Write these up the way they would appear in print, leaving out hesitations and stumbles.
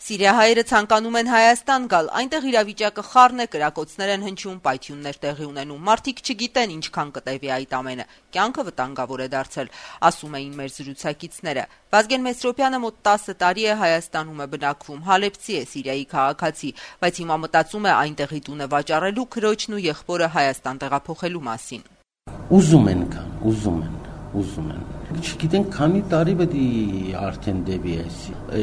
Սիրիահայերը ցանկանում են Հայաստան գալ, այնտեղ իրավիճակը խառն է, կրակոցներ են հնչում, պայթյուններ տեղի ունենում, մարդիկ չգիտեն ինչքան կտևի այդ ամենը, կյանքը վտանգավոր է դարձել, ասում էին մեր զրուցակիցները։ Վազգեն Մեսրոպյանը մոտ 10 տարի է Հայաստանում է բնակվում, հալեբցի է, Սիրիայի քաղաքացի, բայց հիմա մտածում է այնտեղի տունը վաճառելու, քրոջն ու եղբորը Հայաստան տեղափոխելու մասին։ Ուզում են։ Չգիտենք քանի տարի պետք է արդեն դեպի էս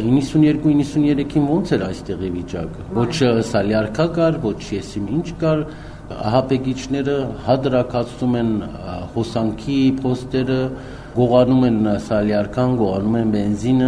92-93-ին ոնց էր այստեղի վիճակը։ Ոչ սալյարքա կար, ոչ եսիմ ինչ կար, ահապեգիչները հադրակացնում են հոսանքի պոստերը, գողանում են սալյարքան, գողանում են բենզինը,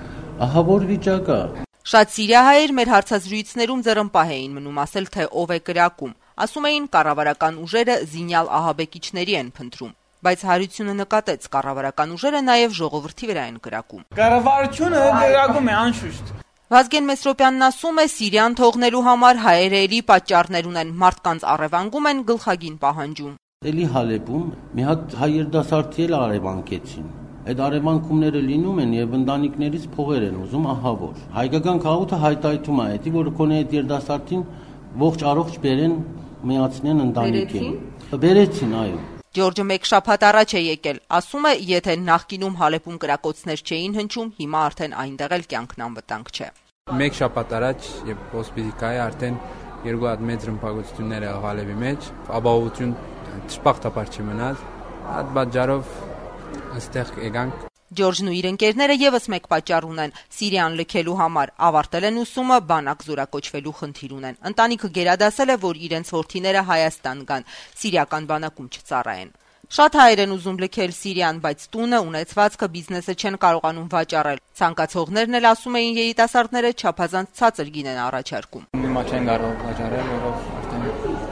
ահա որ վիճակա։ Շատ սիրիահայեր մեր հարցազրույցներում ձեռնպահ էին մնում ասել, թե ով է կրակում։ Ասում էին կառավարական ուժերը զինյալ ահաբեկիչների են փնտրում, բայց Հարությունը նկատեց կառավարական ուժերը նաև ժողովրդի վրա են կրակում։ Կառավարությունը կրակում է անշուշտ։ Վազգեն Մեսրոպյանն ասում է, Սիրիան թողնելու համար հայերը էլի պատճառներ ունեն, մարդկանց առևանգում են, գլխագին պահանջում։ Էլի Հալեբում մի հատ հայ երդասարտի էլ առևանգեցին։ Այդ առևանգումները լինում են եւ ընտանիքներից փողեր են ուզում, ահա որ։ Հայկական քաղաքը հայտայթում է դա, որ կոնե այդ երդասարտին ողջ առողջ բերեն, միացնեն ընտանիքին։ Բերեցին, այո։ Ջորջը մեկ շաբաթ առաջ է եկել, ասում է, եթե նախկինում Հալեբում կրակոցներ չէին հնչում, հիմա արդեն այնտեղ էլ կյանքն անվտանգ չէ։ Մեկ շաբաթ առաջ, երբ հոսպիտալի արդեն երկու հատ մեծ ռմբակոծություններ եղավ Հալեբի մեջ, ապահովություն ճշմարտաբար չմնաց, այդ պատճառով այստեղ եկանք։ Ջորջն ու իր ընկերները եւս մեկ պատճառ ունեն՝ Սիրիան լքելու համար, ավարտել են ուսումը, բանակ զորակոչվելու խնդիր ունեն։ Ընտանիքը գերադասել է, որ իրենց որդիները Հայաստան գան, սիրիական բանակում չծառայեն։ Շատ հայեր են ուզում լքել Սիրիան, բայց տունը, ունեցվածքը, բիզնեսը չեն կարողանում վաճառել։ Ցանկացողներն էլ ասում էին երիտասարդները չափազանց ցածր գին են առաջարկում։ Հիմա չեն կարող վաճառել, որով արդեն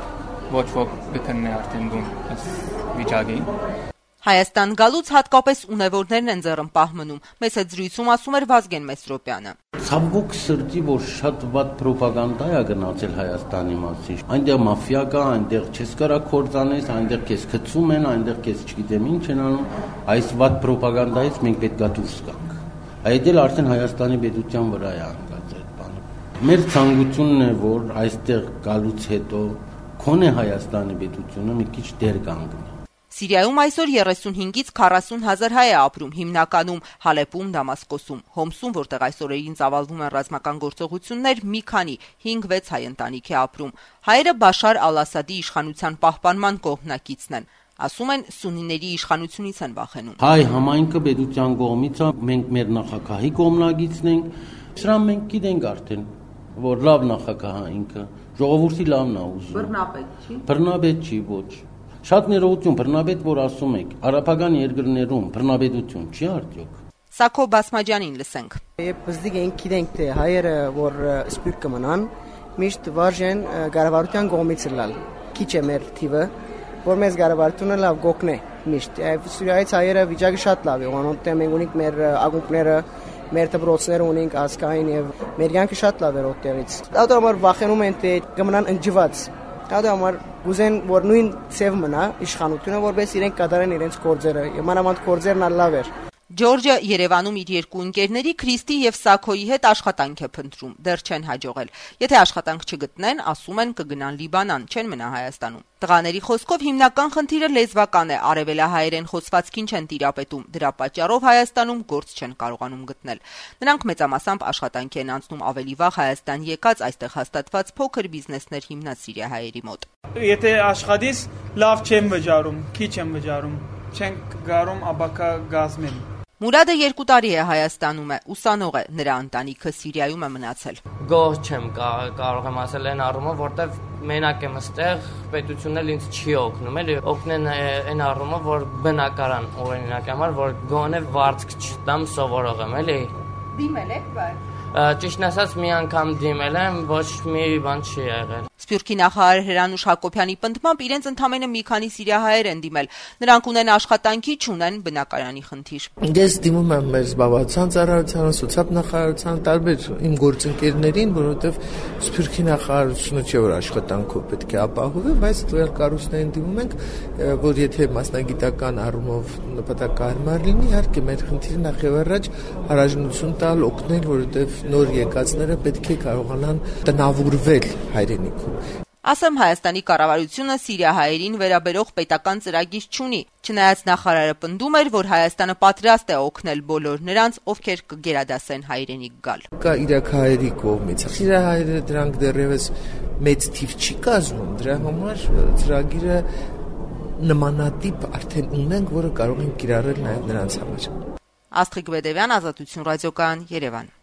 ոչ ոք կքննի արդեն դու այս վիճակին։ Հայաստան գալուց հատկապես ունևորներն են ձեռնպահ մնում։ Մեծ այդ զրույցում ասում էր Վազգեն Մեսրոպյանը։ Ցավոք սրտի, որ շատ վատ պրոպագանդա է գնացել Հայաստանի մասին։ Այնտեղ մաֆիա կա, այնտեղ չես կարող կործանես, այնտեղ քեզ գցում են, այնտեղ քեզ չգիտեմ ինչ են անում։ Այս վատ պրոպագանդայից մենք պետք է դուրս գանք։ Այդ էլ արդեն Հայաստանի պետության վրա է հանգած այդ բանը։ Մեր ցանկությունն է, որ այստեղ գալուց հետո քոնե Հայաստանի պետությունը մի քիչ դեր կանգնի։ Սիրիայում այսօր 35-ից 40 հազար հայ է ապրում, հիմնականում Հալեբում, Դամասկոսում, Հոմսում, որտեղ այսօրերին ծավալվում են ռազմական գործողություններ, մի քանի 5-6 հայ ընտանիք է ապրում։ Հայերը Բաշար ալ-Ասադի իշխանության պահպանման կողմնակիցն են։ Ասում են, սուննիների իշխանությունից են վախենում։ Հայ համայնքը պետության կողմից է, մենք մեր նախագահի կողմնակիցն ենք։ Սրան մենք գիտենք արդեն, որ լավ նախագահ է ինքը, ժողովրդի լավն է ուզում։ Բռնապետ չի։ Բռնապետ չի, ոչ։ Շատ ներողություն, բռնապետ, որ ասում եք, արաբական երկրներում բռնապետություն չի արդյոք։ Սաքո Բասմաջանին լսենք։ Երբ բզդիկ ենք գիտենք, թե հայերը, որ սպյուրք կմնան, միշտ վարժեն կառավարության կողմից լալ։ Քիչ է մեր թիվը, որ մեզ կառավարությունը լավ գոկնե միշտ։ Սուրիայից հայերը վիճակը շատ լավ է, որոնց մենք ունենք մեր ակումբները, մեր դպրոցները ունենք ազգային եւ մեր յանքը շատ լավ է որտեղից։ Դա համար վախենում են, թե կմնան ընջված։ Դա համար գուզեն, որ նույն ծև մնա իշխանությունը, որպես իրենք կատարեն իրենց գործերը։ Մանավանդ գործերն լավ էր։ Ջորջը Երևանում իր երկու ընկերների Քրիստի եւ Սաքոյի հետ աշխատանք է փնտրում, դեռ չեն հաջողել։ Եթե աշխատանք չգտնեն, ասում են կգնան Լիբանան, չեն մնա Հայաստանում։ Տղաների խոսքով հիմնական խնդիրը լեզվական է, արևելահայերեն խոսվածքին չեն տիրապետում, դրա պատճառով Հայաստանում գործ չեն կարողանում գտնել։ Նրանք մեծամասամբ աշխատանքի են անցնում ավելի վաղ Հայաստան եկած, այստեղ հաստատված փոքր բիզնեսներ հիմնած սիրիահայերի մոտ։ Եթե աշխատես, լավ չեմ վճարում, քիչ եմ վճարում, չեն գարում աբակա գազմել։ Մուրադը 2 տարի է Հայաստանում է, ուսանող է, նրա ընտանիքը Սիրիայում է մնացել։ Գոհ չեմ կարող եմ ասել այն առումով, որտեվ մենակ եմ ստեղ, պետությունն էլ ինձ չի օգնում, էլի օգնեն այն առումով, որ բնակարան օրինակ համար, որ գոնե վարձք չտամ սովորող եմ, էլի։ Դիմել եք, բայց Ճիշտն ասած մի անգամ դիմել եմ, ոչ մի բան չի եղել։ Սփյուռքի նախարար Հրանուշ Հակոբյանի պնդմամբ իրենց ընդամենը մի քանի սիրիահայեր են դիմել։ Նրանք ունեն աշխատանքի, չունեն բնակարանի խնդիր։ Ես դիմում եմ մեր զբաղվածության ծառայությանը, սոցիալ նախարարությանը, տարբեր իմ գործընկերներին, որովհետև Սփյուռքի նախարարությունը չէ որ աշխատանքով պետք է ապահովի, բայց տվյալ կառույցներին դիմում ենք, որ եթե մասնագիտական առումով նպատակահարմար լինի, իհարկե մեր խնդիրը նախ եւ առաջ հարաժանություն տալ, օգնել, որովհետև նոր եկածները պետք է կարողանան տնավորվել հայրենիքում։ Ասեմ Հայաստանի կառավարությունը սիրիահայերին վերաբերող պետական ծրագիր չունի, չնայած նախարարը պնդում էր, որ Հայաստանը պատրաստ է օգնել բոլոր նրանց, ովքեր կգերադասեն հայրենիք գալ։ Կա իրաքահայերի կողմից։ Սիրիահայերը դրանք դեռևս մեծ թիվ չի կազմում, դրա համար ծրագիրը նմանատիպ արդեն ունենք, որը կարող ենք կիրառել նաև նրանց համար։ Աստղիկ Բեդևյան, Ազատություն ռադիոկայան, Երևան։